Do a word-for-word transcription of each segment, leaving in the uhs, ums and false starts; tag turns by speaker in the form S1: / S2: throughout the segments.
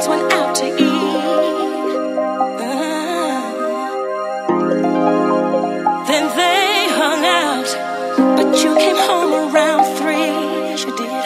S1: guys went out to eat. Uh, then they hung out, but you came home around three. Yes, you did.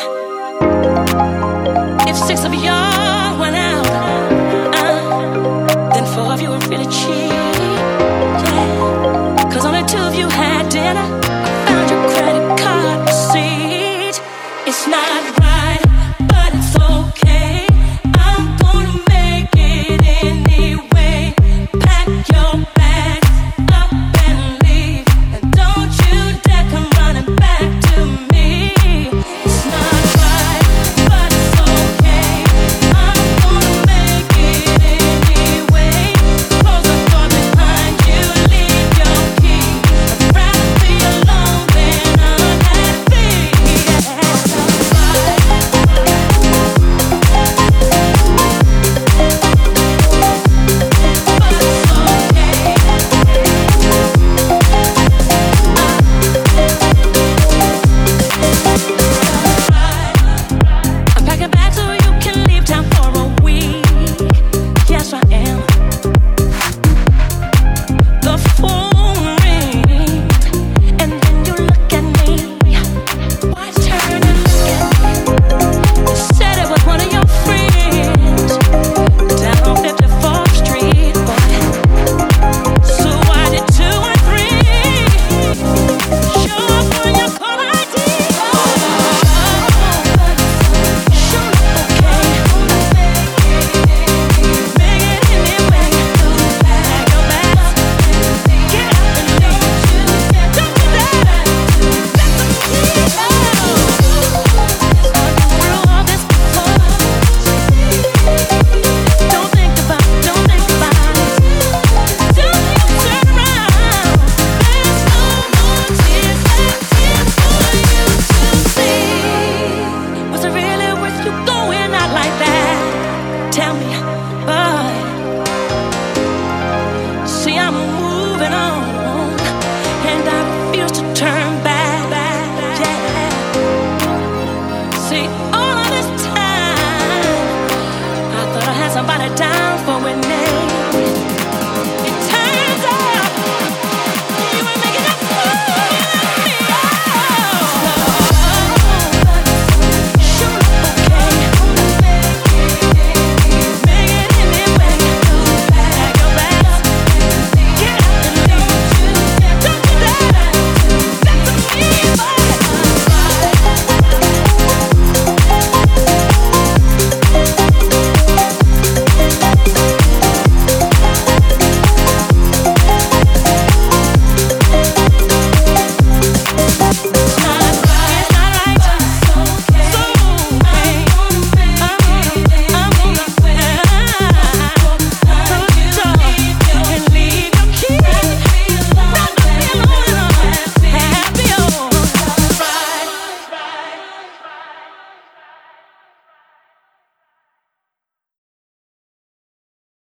S1: If six of y'all went out, uh, then four of you were really cheap. Yeah, 'cause only two of you had dinner. I found your credit card receipt. It's not right, but it's okay. I'm gonna make it anyway. Pack your bags up and leave, and don't you dare come running back to me. It's not right, but it's okay. I'm gonna make it anyway. Close the door behind you, leave your key. I'd rather be alone than unhappy. It's not right. I'm packing bags so you can leave town for a week. Yes, I am. The phone rings, and then you look at me. Why turn and look at me? You said it was one of your friends down on fifty-fourth Street, boy. So why did two and three show up on your call I D? Sure, okay. Make it anyway. Pack your bags, get up and leave. Don't do that. That's a mistake. Through all this before. Don't think about, don't think about it. Don't you turn around. There's no more tears left here for you to see. Was it really worth you going out like that? Tell me, boy. See, I'm moving on, and I refuse to turn back. Yeah. See.